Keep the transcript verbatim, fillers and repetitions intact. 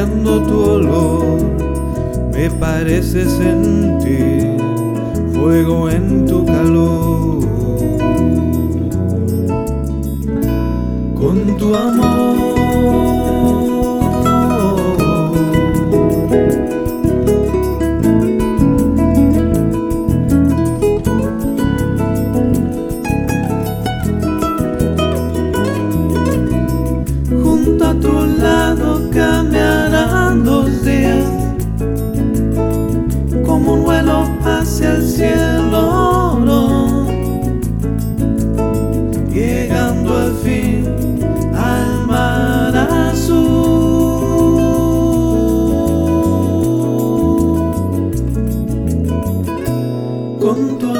saboreando tu olor, me parece sentir fuego en tu calor. Con tu amor junto a tu lado cambiarán los días, como un vuelo hacia el cielo, ¿no? Llegando al fin al mar azul. Con tu